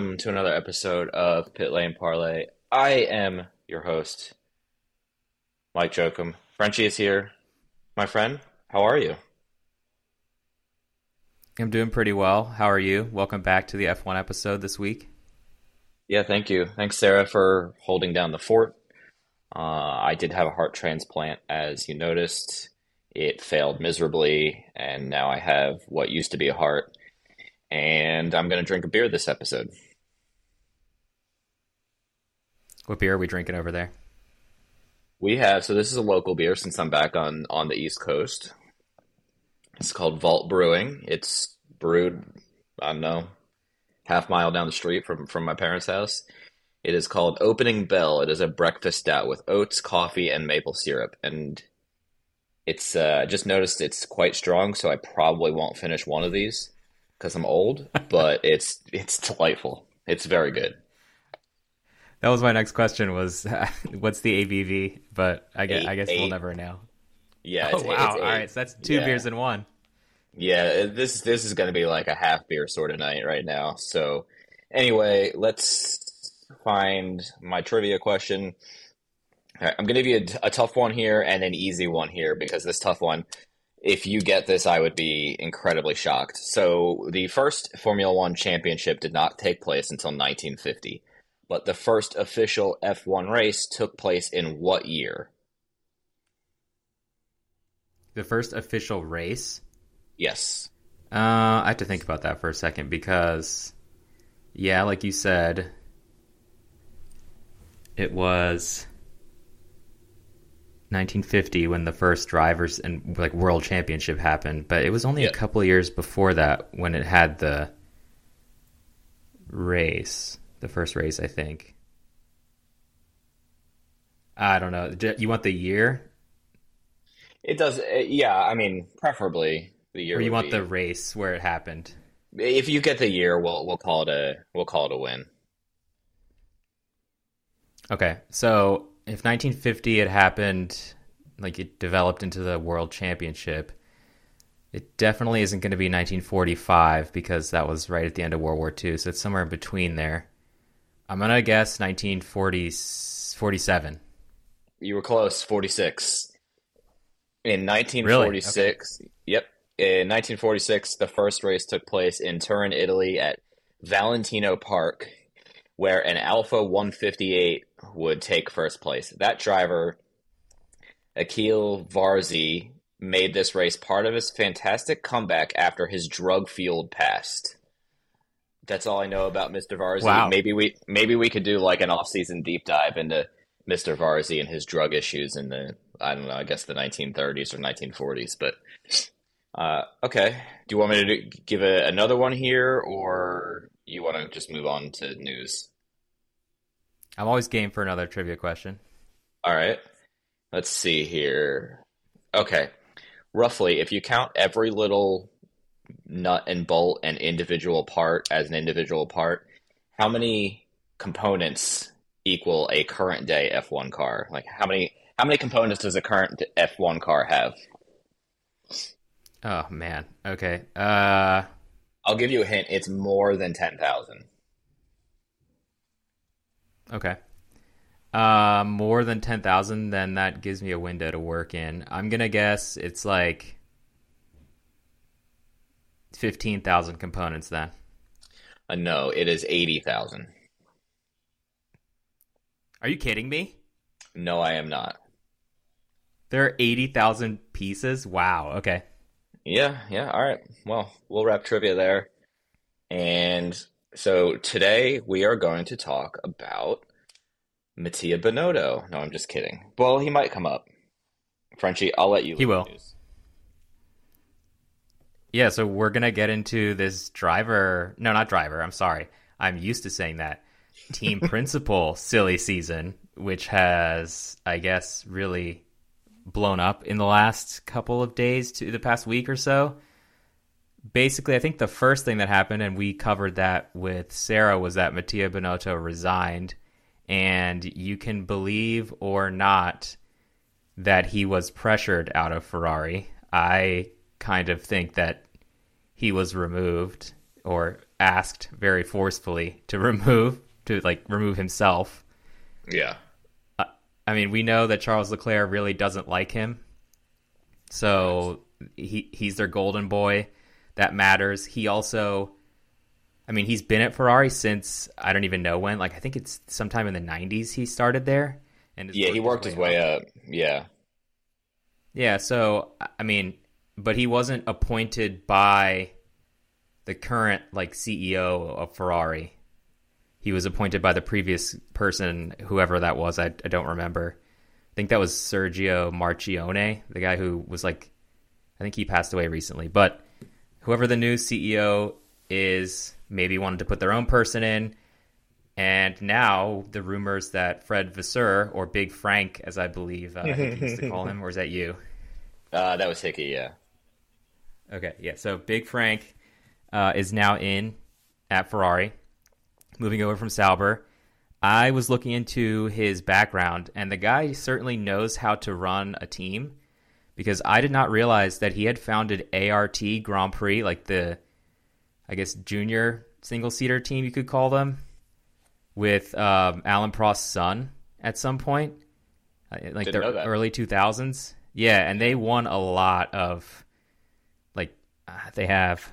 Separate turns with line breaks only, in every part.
welcome to another episode of Pit Lane Parlay. I am your host, Mike Jokum. Frenchie is here. My friend, how are you?
I'm doing pretty well. How are you? Welcome back to the F1 episode this week.
Yeah, thank you. Thanks, Sarah, for holding down the fort. I did have a heart transplant, as you noticed. It failed miserably, and now I have what used to be a heart. And I'm going to drink a beer this episode.
What beer are we drinking over there?
So this is a local beer since I'm back on the East Coast. It's called Vault Brewing. It's brewed, I don't know, half mile down the street from my parents' house. It is called Opening Bell. It is a breakfast stout with oats, coffee, and maple syrup. And it's just noticed it's quite strong, so I probably won't finish one of these because I'm old, but it's delightful. It's very good.
That was my next question was what's the ABV? But I guess we'll
Eight.
never know.
Yeah,
Oh, wow.
it's
All
eight.
right. So that's two
Yeah.
beers in one.
Yeah, this is going to be like a half beer sort of night right now. So anyway, let's find my trivia question. All right, I'm going to give you a tough one here and an easy one here because this tough one, if you get this, I would be incredibly shocked. So the first Formula One championship did not take place until 1950, but the first official F1 race took place in what year?
The first official race.
Yes.
I have to think about that for a second because, yeah, like you said, it was 1950 when the first drivers and like world championship happened, but it was only a
Yeah.
couple of years before that when it had the first race, I think. I don't know. You want the year
It does, yeah, I mean, preferably the year
or you
would
want
be.
the race where it happened?
If you get the year, we'll call it a win.
Okay, so if 1950 had happened, like it developed into the world championship, it definitely isn't going to be 1945 because that was right at the end of World War II, so it's somewhere in between there. I'm going to guess 1947.
You were close, 46. In
Really? Okay.
1946, yep. In 1946, the first race took place in Turin, Italy at Valentino Park, where an Alfa 158 would take first place. That driver, Akil Varzi, made this race part of his fantastic comeback after his drug-fueled past. That's all I know about Mr. Varzi.
Wow.
Maybe we could do like an off-season deep dive into Mr. Varzi and his drug issues in the I don't know, I guess the 1930s or 1940s. But okay, do you want me to give another one here, or you want to just move on to news?
I'm always game for another trivia question.
All right, let's see here. Okay, roughly, if you count every little nut and bolt and individual part as an individual part, how many components equal a current day F1 car? Like how many components does a current F1 car have?
Oh, man. Okay.
I'll give you a hint. It's more than 10,000.
Okay. More than 10,000, then that gives me a window to work in. I'm going to guess it's like 15,000 components then.
No, it is 80,000.
Are you kidding me?
No, I am not.
There are 80,000 pieces? Wow. Okay.
Yeah, yeah, all right. Well, we'll wrap trivia there. And so today we are going to talk about Mattia Binotto. No, I'm just kidding. Well, he might come up. Frenchie, I'll let you
He
lead the
will.
news.
Yeah, so we're going to get into this driver. No, not driver. I'm sorry. I'm used to saying that. Team principal silly season, which has, I guess, really blown up in the last couple of days to the past week or so. Basically, I think the first thing that happened, and we covered that with Sarah, was that Mattia Binotto resigned. And you can believe or not that he was pressured out of Ferrari. I kind of think that he was removed or asked very forcefully to remove himself.
Yeah.
I mean, we know that Charles Leclerc really doesn't like him, so he's their golden boy. That matters. He also, I mean, he's been at Ferrari since I don't even know when. Like, I think it's sometime in the 90s he started there. And
Yeah, he worked his way up. Yeah.
Yeah, so, I mean, but he wasn't appointed by the current, like, CEO of Ferrari. He was appointed by the previous person, whoever that was. I don't remember. I think that was Sergio Marchionne, the guy who was, like, I think he passed away recently. But whoever the new CEO is, maybe wanted to put their own person in. And now the rumors that Fred Vasseur, or Big Frank, as I believe I think he used to call him, or is that you?
That was Hickey, yeah.
Okay, yeah. So Big Frank is now in at Ferrari, moving over from Sauber. I was looking into his background, and the guy certainly knows how to run a team, because I did not realize that he had founded ART Grand Prix, like the, I guess, junior single-seater team, you could call them, with Alan Prost's son at some point, like the early 2000s. Yeah, and they won a lot of, like, they have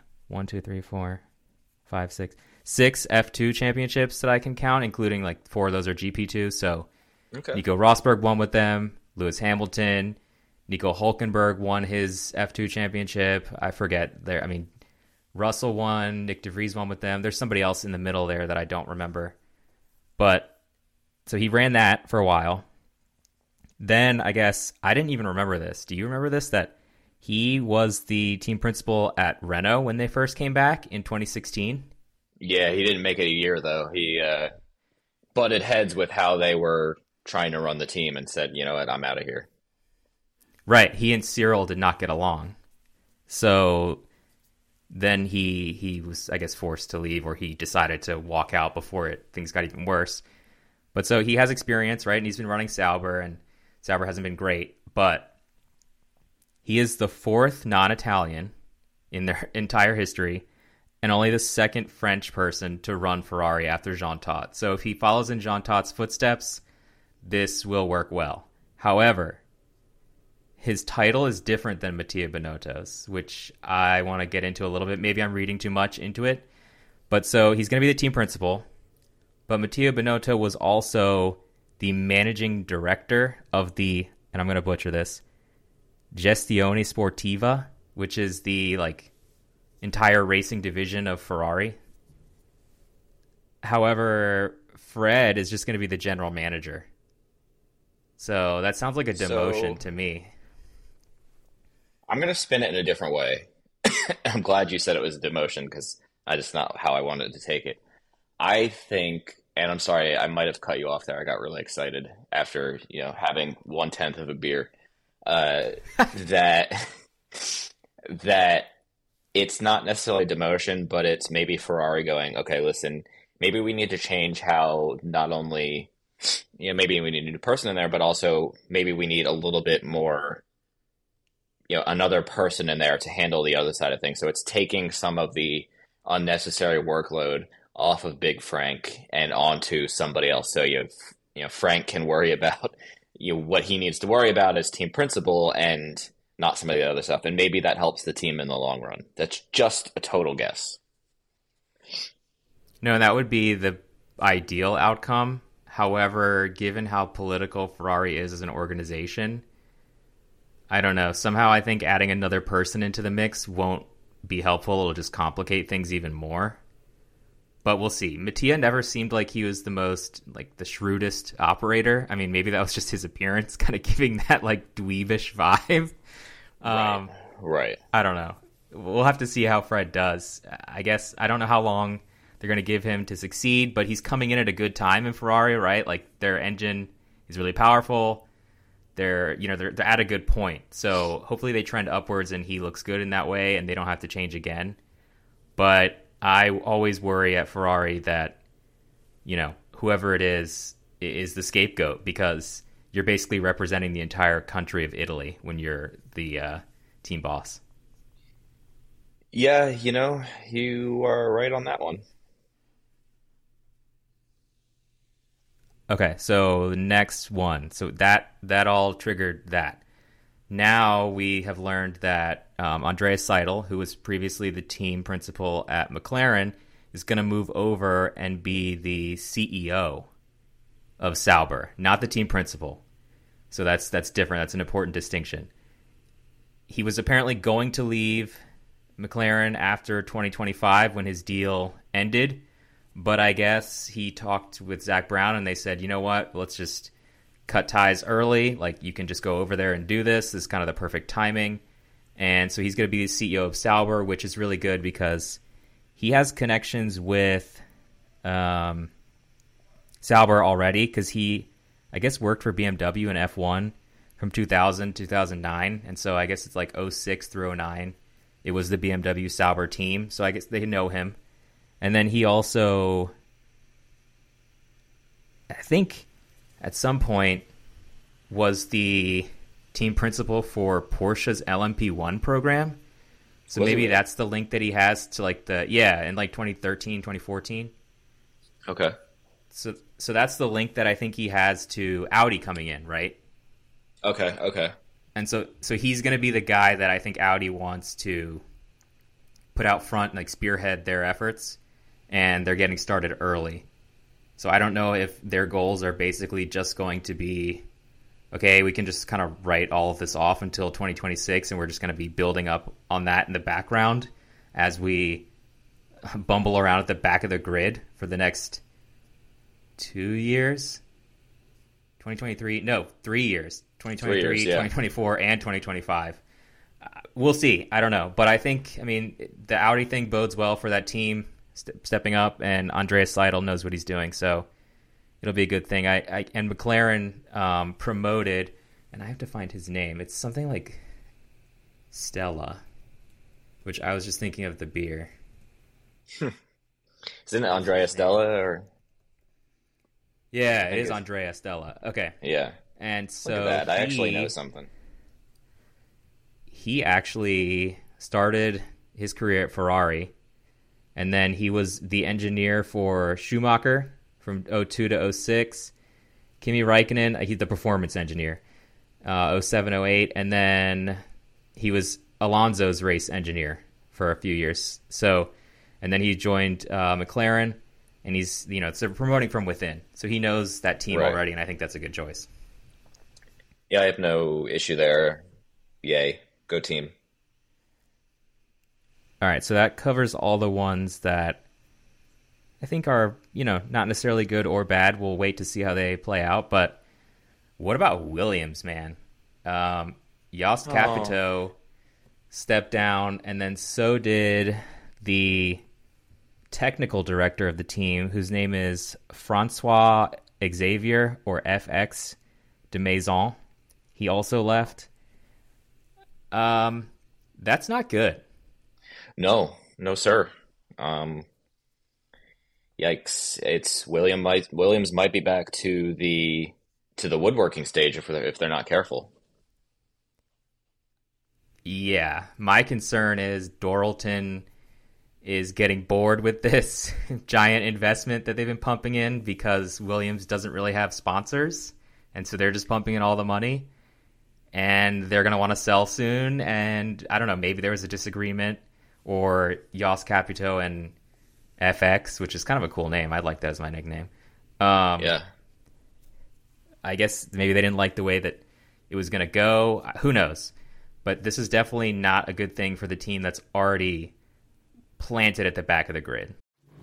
6 F2 championships that I can count, including, like, 4 of those are GP2. So okay. Nico Rosberg won with them, Lewis Hamilton, Nico Hulkenberg won his F2 championship. I forget I mean, Russell won, Nick DeVries won with them. There's somebody else in the middle there that I don't remember. But, so he ran that for a while. Then, I guess, I didn't even remember this. Do you remember this? That he was the team principal at Renault when they first came back in 2016?
Yeah, he didn't make it a year, though. He butted heads with how they were trying to run the team and said, you know what, I'm out of here.
Right. He and Cyril did not get along. So then he was, I guess, forced to leave, or he decided to walk out before things got even worse. But so he has experience, right? And he's been running Sauber, and Sauber hasn't been great. But he is the 4th non-Italian in their entire history, and only the 2nd French person to run Ferrari after Jean Todt. So if he follows in Jean Todt's footsteps, this will work well. However, his title is different than Mattia Binotto's, which I want to get into a little bit. Maybe I'm reading too much into it. But so he's going to be the team principal. But Mattia Binotto was also the managing director of the, and I'm going to butcher this, Gestione Sportiva, which is the, like, entire racing division of Ferrari. However, Fred is just going to be the general manager. So that sounds like a demotion to me.
I'm going to spin it in a different way. I'm glad you said it was a demotion, because I just not how I wanted to take it. I think, and I'm sorry, I might have cut you off there. I got really excited after, having 1/10 of a beer. That it's not necessarily demotion, but it's maybe Ferrari going, okay, listen, maybe we need to change how not only, maybe we need a new person in there, but also maybe we need a little bit more, another person in there to handle the other side of things. So it's taking some of the unnecessary workload off of Big Frank and onto somebody else. So Frank can worry about what he needs to worry about as team principal and not some of the other stuff. And maybe that helps the team in the long run. That's just a total guess.
No, that would be the ideal outcome. However, given how political Ferrari is as an organization, I don't know. Somehow I think adding another person into the mix won't be helpful. It'll just complicate things even more. But we'll see. Mattia never seemed like he was the most, like, the shrewdest operator. I mean, maybe that was just his appearance kind of giving that, like, dweebish vibe.
Right.
I don't know. We'll have to see how Fred does. I guess I don't know how long they're going to give him to succeed, but he's coming in at a good time in Ferrari, right? Like, their engine is really powerful. They're at a good point. So hopefully they trend upwards and he looks good in that way and they don't have to change again. But I always worry at Ferrari that, whoever it is the scapegoat, because you're basically representing the entire country of Italy when you're the team boss.
Yeah, you are right on that one.
Okay, so the next one. So that all triggered that. Now we have learned that Andreas Seidel, who was previously the team principal at McLaren, is going to move over and be the CEO of Sauber, not the team principal. So that's different. That's an important distinction. He was apparently going to leave McLaren after 2025 when his deal ended, but I guess he talked with Zach Brown and they said, you know what, let's just cut ties early. Like, you can just go over there and do this. This is kind of the perfect timing. And so he's going to be the CEO of Sauber, which is really good because he has connections with Sauber already, because he, I guess, worked for BMW in F1 from 2000 2009. And so I guess it's like 06 through 09. It was the BMW Sauber team. So I guess they know him. And then he also, I think at some point, was the team principal for Porsche's LMP1 program. So maybe that's the link that he has to in like 2013, 2014.
Okay.
So that's the link that I think he has to Audi coming in, right?
Okay.
And so he's going to be the guy that I think Audi wants to put out front and like spearhead their efforts, and they're getting started early. So I don't know if their goals are basically just going to be, okay, we can just kind of write all of this off until 2026, and we're just going to be building up on that in the background as we bumble around at the back of the grid for the next 2 years. 2023? No, 3 years. 2023,
3 years, yeah.
2024, and 2025. We'll see. I don't know. But I think, the Audi thing bodes well for that team stepping up, and Andreas Seidel knows what he's doing. So it'll be a good thing. And McLaren promoted, and I have to find his name. It's something like Stella, which I was just thinking of the beer.
Isn't it Andrea Stella or?
Yeah, it is Andrea Stella. Okay.
Yeah.
And so
look at that. I actually know something.
He actually started his career at Ferrari, and then he was the engineer for Schumacher from 02 to 06. Kimi Räikkönen, he's the performance engineer, 07, 08, and then he was Alonso's race engineer for a few years. So, and then he joined McLaren, and he's, so promoting from within. So he knows that team already, and I think that's a good choice.
Yeah, I have no issue there. Yay. Go team.
All right, so that covers all the ones that I think are, not necessarily good or bad. We'll wait to see how they play out. But what about Williams, man? Jost Capito stepped down, and then so did the technical director of the team, whose name is Francois Xavier, or FX, de Maison. He also left. That's not good.
No, sir. Yikes! It's Williams might be back to the woodworking stage if they're not careful.
Yeah, my concern is Dorilton is getting bored with this giant investment that they've been pumping in, because Williams doesn't really have sponsors, and so they're just pumping in all the money, and they're going to want to sell soon. And I don't know, maybe there was a disagreement, or Jost Capito and FX, which is kind of a cool name. I'd like that as my nickname.
Yeah.
I guess maybe they didn't like the way that it was going to go. Who knows? But this is definitely not a good thing for the team that's already planted at the back of the grid.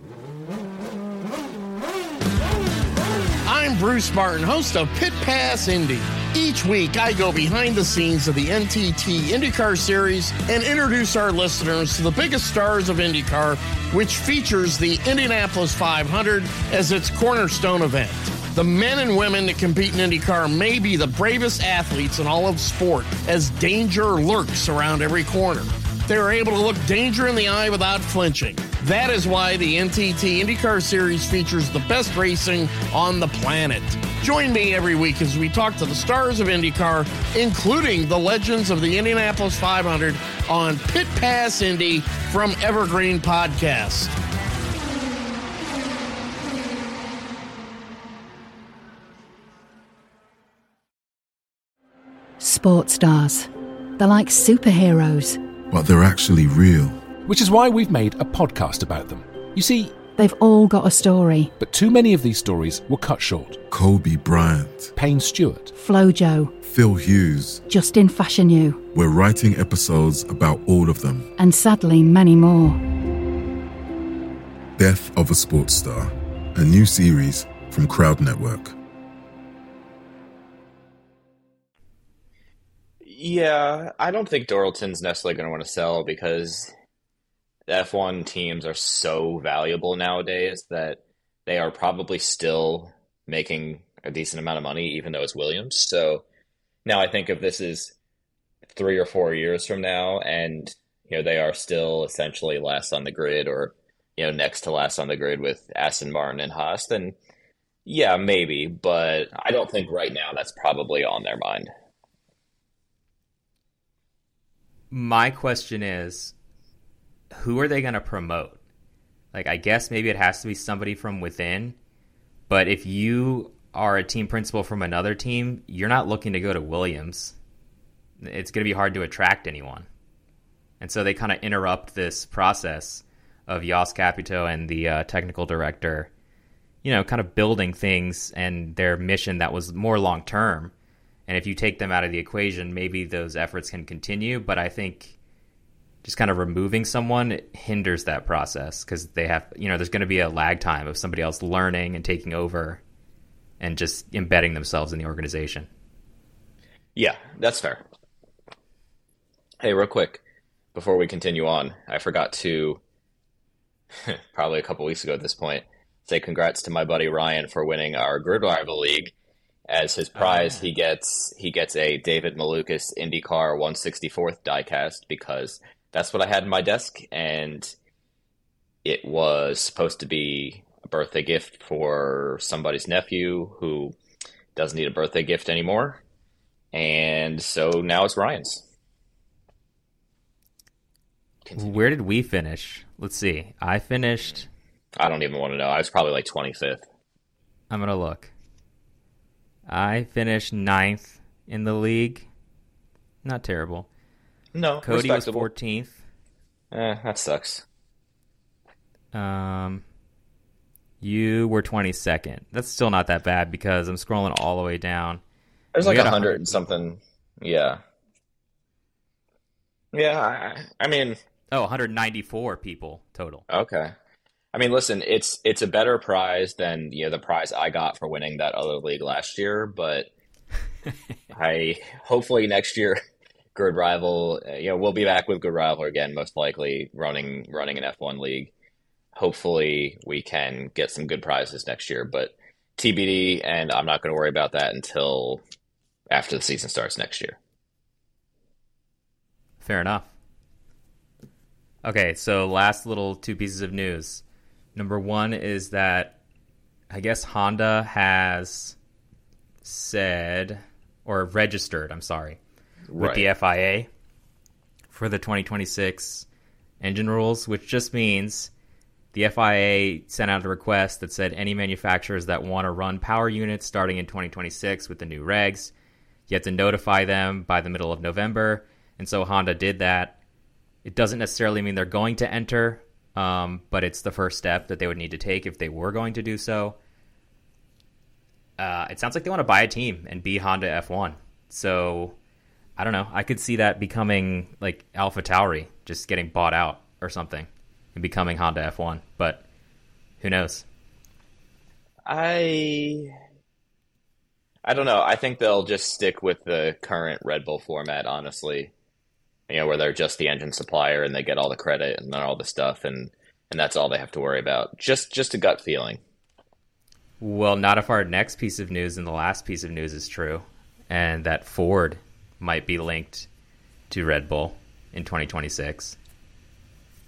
I'm Bruce Martin, host of Pit Pass Indy. Each week, I go behind the scenes of the NTT IndyCar Series and introduce our listeners to the biggest stars of IndyCar, which features the Indianapolis 500 as its cornerstone event. The men and women that compete in IndyCar may be the bravest athletes in all of sport, as danger lurks around every corner. They are able to look danger in the eye without flinching. That is why the NTT IndyCar Series features the best racing on the planet. Join me every week as we talk to the stars of IndyCar, including the legends of the Indianapolis 500 on Pit Pass Indy from Evergreen Podcast.
Sports stars. They're like superheroes.
But they're actually real.
Which is why we've made a podcast about them. You see,
They've all got a story.
but too many of these stories were cut short.
Kobe Bryant,
Payne Stewart,
Flojo,
Phil Hughes.
Justin Fashanu,
We're writing episodes about all of them.
and sadly many more.
Death of a Sports Star, a new series from Crowd Network.
Yeah, I don't think Dorilton's necessarily going to want to sell because the F1 teams are so valuable nowadays that they are probably still making a decent amount of money, even though it's Williams. So now I think if this is 3 or 4 years from now and they are still essentially last on the grid or next to last on the grid with Aston Martin and Haas, then yeah, maybe, but I don't think right now that's probably on their mind.
My question is, who are they going to promote? Like, I guess maybe it has to be somebody from within, but if you are a team principal from another team, you're not looking to go to Williams. It's going to be hard to attract anyone. And so they kind of interrupt this process of Jos Capito and the technical director, kind of building things and their mission that was more long-term. And if you take them out of the equation, maybe those efforts can continue. But I think just kind of removing someone hinders that process because they have, there's going to be a lag time of somebody else learning and taking over and just embedding themselves in the organization.
Yeah, that's fair. Hey, real quick, before we continue on, I forgot to, probably a couple weeks ago at this point, say congrats to my buddy Ryan for winning our Grid Rival League. As his prize, he gets a David Malukas IndyCar 164th diecast because that's what I had in my desk, and it was supposed to be a birthday gift for somebody's nephew who doesn't need a birthday gift anymore, and so now it's Ryan's. Continue.
Where did we finish? Let's see. I finished...
I don't even want to know. I was probably like 25th.
I'm going to look. I finished 9th in the league. Not terrible.
No,
Cody was
respectable.
14th.
That sucks.
You were 22nd. That's still not that bad because I'm scrolling all the way down.
There's
We
like
got
100 and something. Yeah. Yeah, I mean...
Oh, 194 people total.
Okay. I mean, listen, it's a better prize than the prize I got for winning that other league last year, but hopefully next year Grid Rival, we'll be back with Grid Rival again, most likely running an F1 league. Hopefully we can get some good prizes next year, but TBD, and I'm not going to worry about that until after the season starts next year.
Fair enough. Okay, so last little 2 pieces of news. Number 1 is that I guess Honda has said, or registered, with the FIA for the 2026 engine rules, which just means the FIA sent out a request that said any manufacturers that want to run power units starting in 2026 with the new regs, you have to notify them by the middle of November. And so Honda did that. It doesn't necessarily mean they're going to enter, but it's the first step that they would need to take if they were going to do so. It sounds like they want to buy a team and be Honda F1. So, I don't know. I could see that becoming like AlphaTauri, just getting bought out or something and becoming Honda F1. But who knows?
I don't know. I think they'll just stick with the current Red Bull format, honestly. Where they're just the engine supplier and they get all the credit and all the stuff, and that's all they have to worry about. Just a gut feeling.
Well, not if our next piece of news and the last piece of news is true, and that Ford might be linked to Red Bull in 2026.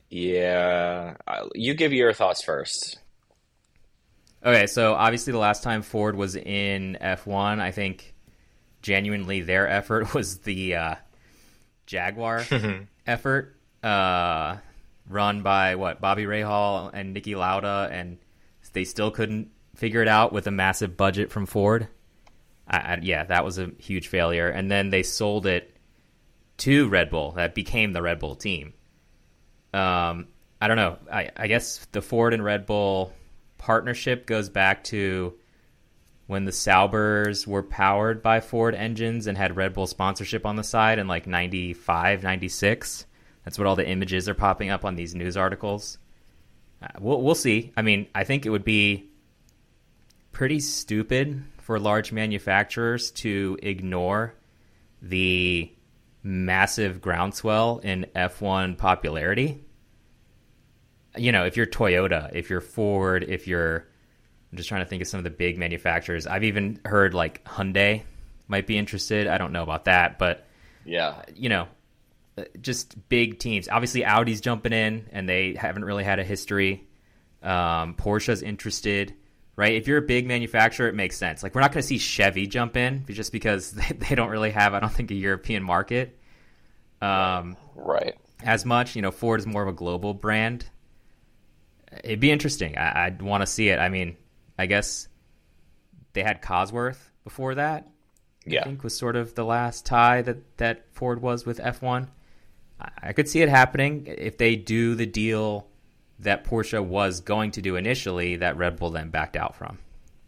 Yeah, you give your thoughts first.
Okay, so obviously the last time Ford was in F1, I think genuinely their effort was the Jaguar effort, run by Bobby Rahal and Niki Lauda, and they still couldn't figure it out with a massive budget from Ford. Yeah, that was a huge failure. And then they sold it to Red Bull. That became the Red Bull team. I don't know. I guess the Ford and Red Bull partnership goes back to when the Saubers were powered by Ford engines and had Red Bull sponsorship on the side in like 95, 96. That's what all the images are popping up on these news articles. We'll see. I mean, I think it would be pretty stupid for large manufacturers to ignore the massive groundswell in F1 popularity. You know, if you're Toyota, if you're Ford, I'm just trying to think of some of the big manufacturers. I've even heard like Hyundai might be interested. I don't know about that, but
Yeah.
you know, just big teams. Obviously, Audi's jumping in, and they haven't really had a history. Porsche's interested, right? If you're a big manufacturer, it makes sense. Like, we're not going to see Chevy jump in just because they don't really have, I don't think, a European market
Right.
as much. You know, Ford is more of a global brand. It'd be interesting. I'd want to see it. I mean, I guess they had Cosworth before that.
Yeah.
I think was sort of the last tie that Ford was with F1. I could see it happening if they do the deal that Porsche was going to do initially that Red Bull then backed out from.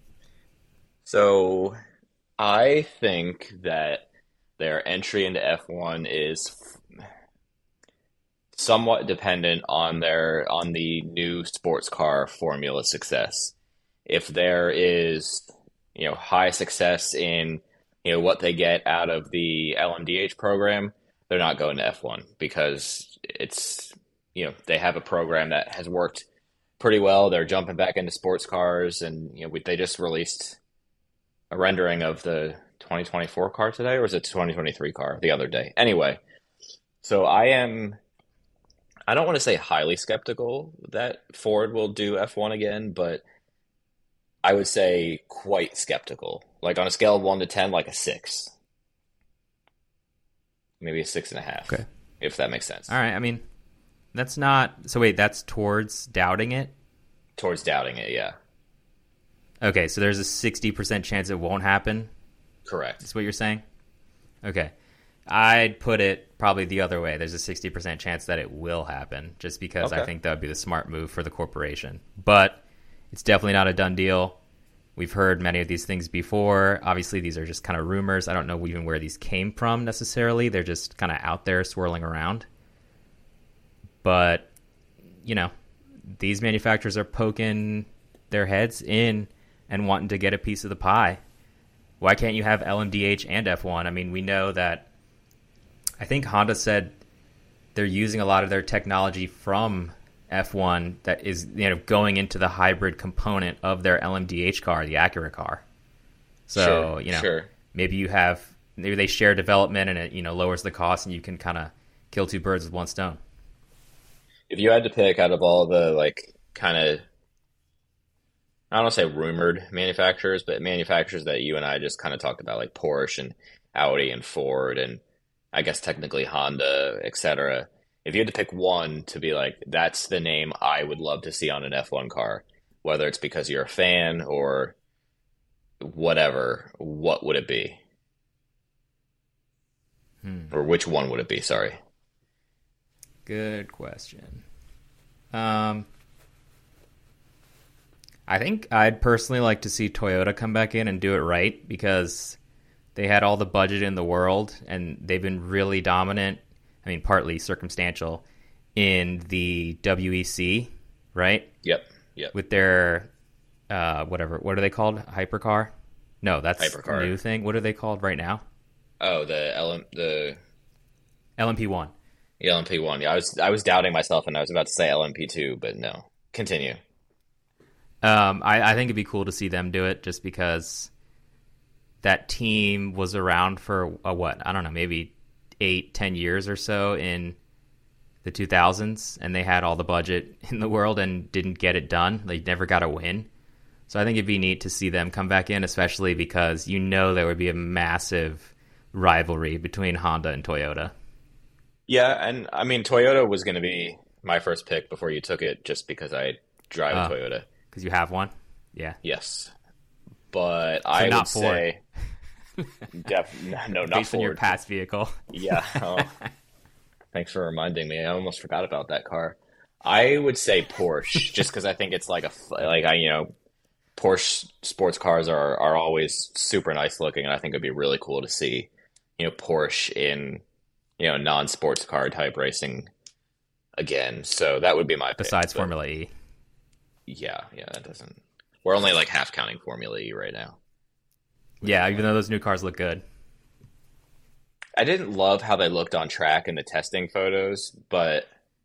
So I think that their entry into F1 is somewhat dependent on the new sports car formula success. If there is, high success in, what they get out of the LMDH program, they're not going to F1 because it's, they have a program that has worked pretty well. They're jumping back into sports cars, and they just released a rendering of the 2024 car today, or was it 2023 car the other day? Anyway, so I don't want to say highly skeptical that Ford will do F1 again, but I would say quite skeptical. Like on a scale of 1 to 10, like a 6. Maybe a 6.5.
Okay.
If that makes sense.
All right. I mean, that's not... So wait, that's towards doubting it?
Towards doubting it, yeah.
Okay, so there's a 60% chance it won't happen?
Correct.
That's what you're saying? Okay. I'd put it probably the other way. There's a 60% chance that it will happen, just because I think that would be the smart move for the corporation. But it's definitely not a done deal. We've heard many of these things before. Obviously, these are just kind of rumors. I don't know even where these came from necessarily. They're just kind of out there swirling around. But, these manufacturers are poking their heads in and wanting to get a piece of the pie. Why can't you have LMDH and F1? I mean, we know that I think Honda said they're using a lot of their technology from F1 that is, going into the hybrid component of their LMDH car, the Acura car. So,
sure.
maybe they share development and it, lowers the cost, and you can kind of kill two birds with one stone.
If you had to pick out of all the kind of, I don't want to say rumored manufacturers, but manufacturers that you and I just kind of talked about, like Porsche and Audi and Ford and I guess technically Honda, etc. If you had to pick one to be like, that's the name I would love to see on an F1 car, whether it's because you're a fan or whatever, what would it be? Or which one would it be? Sorry.
Good question. I think I'd personally like to see Toyota come back in and do it right, because they had all the budget in the world and they've been really dominant. I mean, partly circumstantial in the WEC, right?
Yep.
With their what are they called? Hypercar? No, that's
Hypercar.
a new thing. What are they called right now?
Oh, the
LMP1.
LMP1. Yeah, I was doubting myself and I was about to say LMP2, but no. Continue.
I think it'd be cool to see them do it, just because that team was around for I don't know, maybe 8-10 years or so in the the 2000s, and they had all the budget in the world and didn't get it done. They never got a win. So I think it'd be neat to see them come back in, especially because there would be a massive rivalry between Honda and Toyota.
Yeah, and I mean, Toyota was going to be my first pick before you took it, just because I drive a Toyota.
Because you have one? Yeah.
Yes. But I would say... no, not
based on
Ford.
your past vehicle.
Yeah. Oh, thanks for reminding me. I almost forgot about that car. I would say Porsche, just because I think it's Porsche sports cars are always super nice looking, and I think it'd be really cool to see, Porsche in, non-sports car type racing again. So that would be my pick.
Besides Formula E.
Yeah, that doesn't... We're only like half counting Formula E right now.
Yeah, even though those new cars look good.
I didn't love how they looked on track in the testing photos, but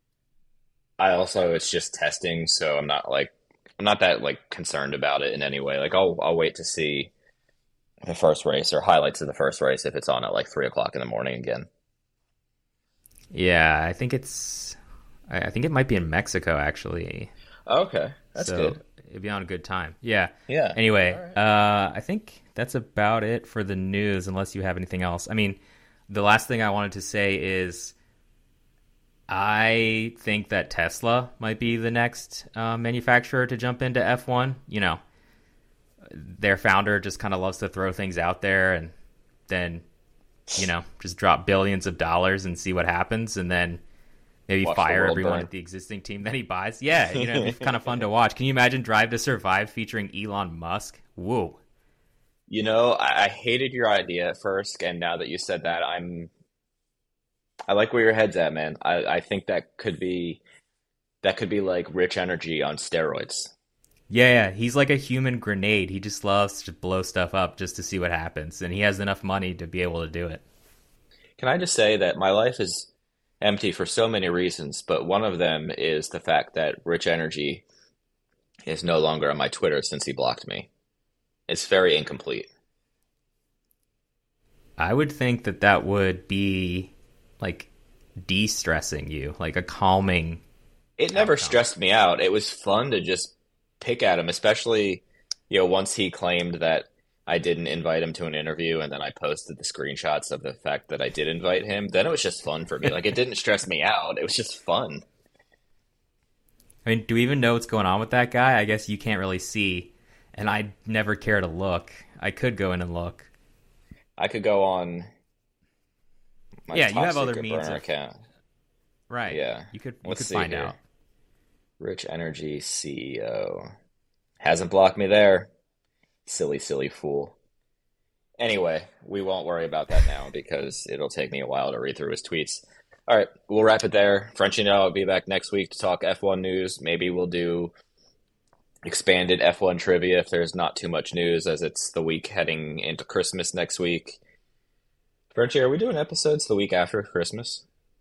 it's just testing, so I'm not that concerned about it in any way. Like I'll wait to see the first race or highlights of the first race if it's on at like 3:00 in the morning again.
Yeah, I think it might be in Mexico actually.
Okay, that's good.
It'd be on a good time. Yeah.
Yeah.
Anyway,
right.
I think that's about it for the news, unless you have anything else. I mean, the last thing I wanted to say is I think that Tesla might be the next manufacturer to jump into F1. Their founder just kind of loves to throw things out there and then, just drop billions of dollars and see what happens, and then maybe fire everyone at the existing team that he buys. Yeah, it's kind of fun to watch. Can you imagine Drive to Survive featuring Elon Musk? Whoa.
I hated your idea at first, and now that you said that, I like where your head's at, man. I think that could be like Rich Energy on steroids.
Yeah, he's like a human grenade. He just loves to blow stuff up just to see what happens, and he has enough money to be able to do it.
Can I just say that my life is empty for so many reasons, but one of them is the fact that Rich Energy is no longer on my Twitter since he blocked me. It's very incomplete.
I would think that would be like de-stressing you, like a calming.
It never stressed me out. It was fun to just pick at him, especially, once he claimed that I didn't invite him to an interview, and then I posted the screenshots of the fact that I did invite him. Then it was just fun for me. Like, it didn't stress me out. It was just fun.
I mean, do we even know what's going on with that guy? I guess you can't really see, and I never care to look. I could go in and look.
I could go on my
you have other means
burner account.
Right.
Yeah.
You could
Let's
find
here.
out.
Rich Energy CEO. Hasn't blocked me there. Silly fool. Anyway, we won't worry about that now because it'll take me a while to read through his tweets. All right, we'll wrap it there. Frenchie and I will be back next week to talk F1 news. Maybe we'll do expanded F1 trivia if there's not too much news, as it's the week heading into Christmas next week. Frenchie, are we doing episodes the week after Christmas?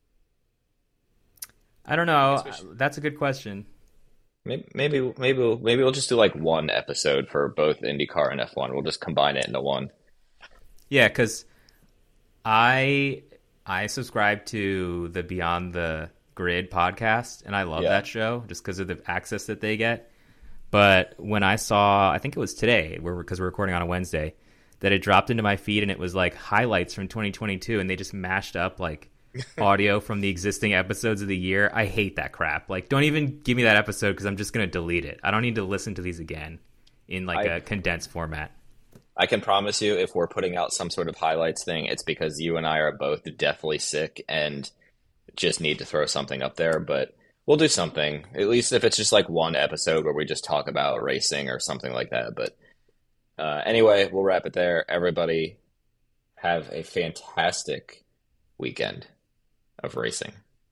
I don't know. That's a good question.
Maybe we'll just do like one episode for both IndyCar and F1. We'll just combine it into one.
Yeah, because I subscribe to the Beyond the Grid podcast, and I love that show just because of the access that they get. But when I saw, I think it was today, because we're recording on a Wednesday, that it dropped into my feed, and it was like highlights from 2022, and they just mashed up like audio from the existing episodes of the year. I hate that crap. Like, don't even give me that episode because I'm just going to delete it. I don't need to listen to these again in like a condensed format.
I can promise you, if we're putting out some sort of highlights thing, it's because you and I are both deathly sick and just need to throw something up there. But we'll do something, at least if it's just like one episode where we just talk about racing or something like that. But anyway, we'll wrap it there. Everybody have a fantastic weekend of racing.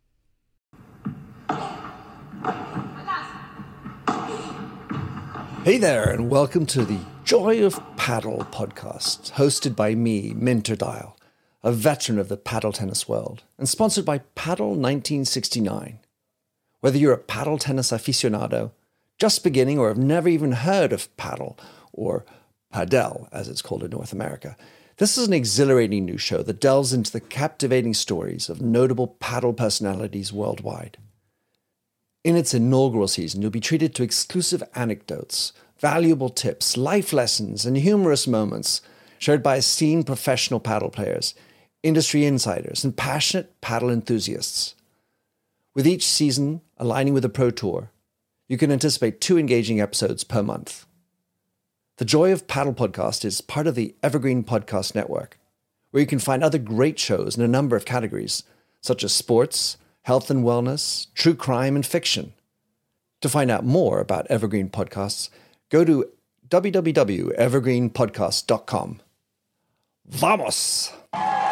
Hey there, and welcome to the Joy of Paddle podcast, hosted by me, Minter Dial, a veteran of the paddle tennis world, and sponsored by Paddle 1969. Whether you're a paddle tennis aficionado, just beginning, or have never even heard of paddle, or padel, as it's called in North America, This is an exhilarating new show that delves into the captivating stories of notable paddle personalities worldwide. In its inaugural season, you'll be treated to exclusive anecdotes, valuable tips, life lessons, and humorous moments shared by esteemed professional paddle players, industry insiders, and passionate paddle enthusiasts. With each season aligning with the Pro Tour, you can anticipate 2 engaging episodes per month. The Joy of Paddle podcast is part of the Evergreen Podcast Network, where you can find other great shows in a number of categories, such as sports, health and wellness, true crime, and fiction. To find out more about Evergreen Podcasts, go to www.evergreenpodcast.com. Vamos!